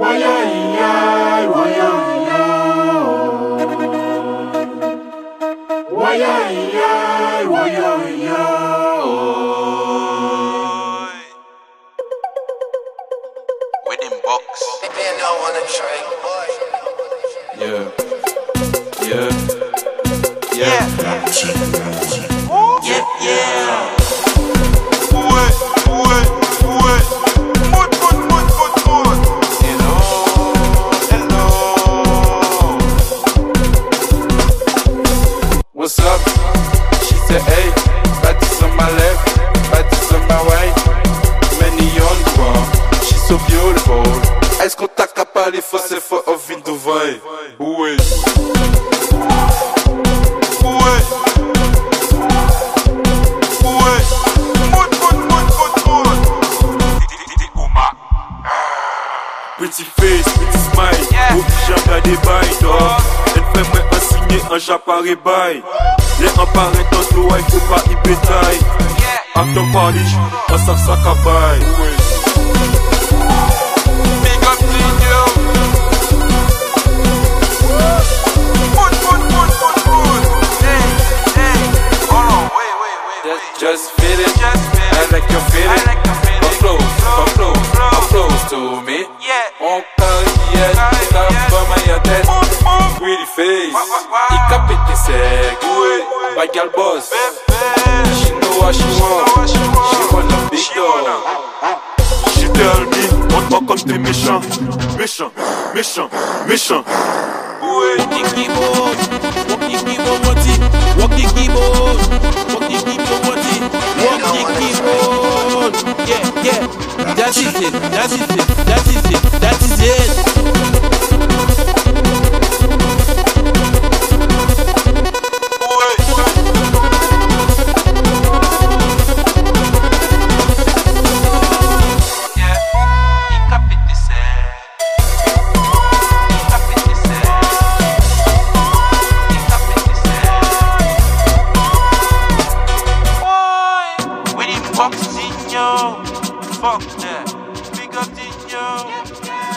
Wedding box. Man, don't wanna drink, boy. Yeah. What's up? She said, hey, bâtisse on my left, bâtisse on my right. Many on one, she's so beautiful. Est-ce qu'on t'a capé les fausses fois au vin de vai? Oui. Pretty face, pretty smile, ou j'en ai des bails d'or. Elle fait moi un signer un j'apparais bail. Les emparés dans l'eau, il faut pas y bétail. After party, on s'en sac à bail. Big up Dino. Hold on, wait. Just feel it, I like your feeling. Come close to me. On carrière, ta femme à ta tête. Pretty face, il capte tes secs. Bad girl boss, she know what she want. She want a big dog. She tell me, on comme t'es méchant. Walking keyboard, walking keyboard, walking keyboard, walking keyboard, walking keyboard. Yeah, that is it. Fuck that. Big up Dino.